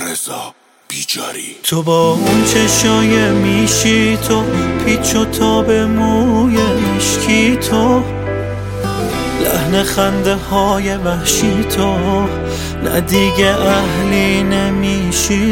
رضا بیجاری. تو با اون چشای میشی، تو پیچ و تاب موی مشکی، تو لحن خنده های وحشی، تو نه دیگه اهلی نمیشی.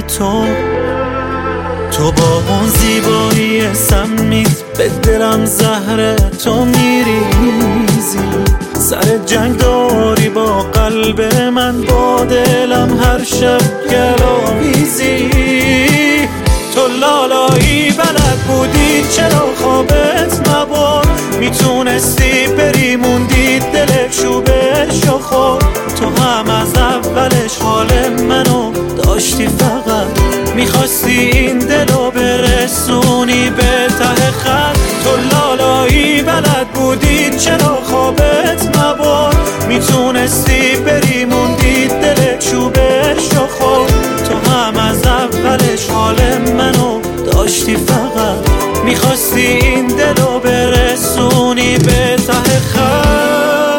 تو با اون زیبایی سمیت به دلم زهر تو میریزی. سر جنگ داری با قلب من، با دلم هر شب گلاویزی. تو لالایی بلد بودی چرا خوابت نبرد، میتونستی بری موندی دلت شوبش و خورد. تو هم از اولش حال منو داشتی، فقط میخواستی این دلو برسونی به ته خط. تو لالایی بلد بودی چرا خوابت نبرد، میتونستی بری موندی دلت چوبش و خورد. تو هم از اولش حال منو داشتی، فقط میخواستی این دلو برسونی به ته خط.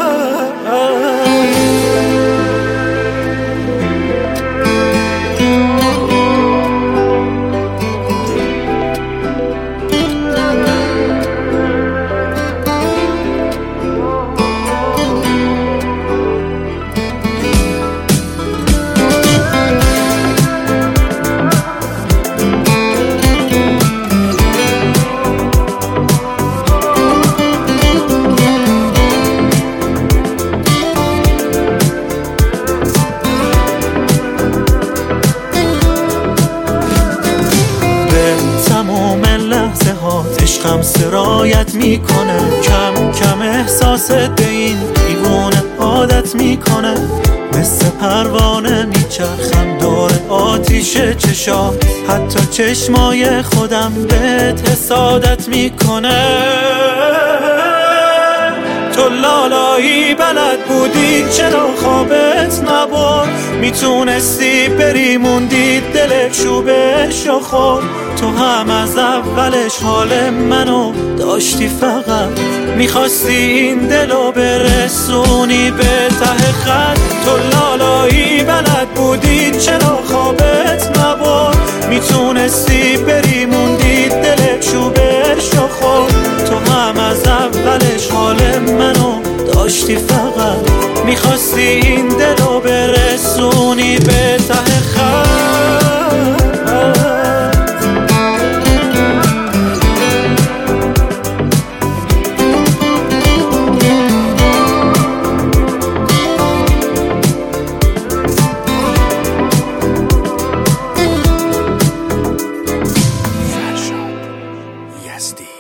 عشقم سرایت میکنه، کم کم احساست به این دیوونه عادت میکنه. مثل پروانه میچرخم دور آتیش چشات، حتی چشمای خودم بهت حسادت میکنه. تو لالایی بلد بودی چرا خوابت نبرد، میتونستی بری موندی دلت شوبش و خورد. تو هم از اولش حال منو داشتی، فقط میخواستی این دلو برسونی به ته خط. تو لالایی بلد بودی چرا خوابت نبرد، میتونستی بری موندی دلت شوبش و خورد. تو هم از اولش حال منو داشتی، فقط میخواستی این دلو برسونی به ته خط. Yazdi.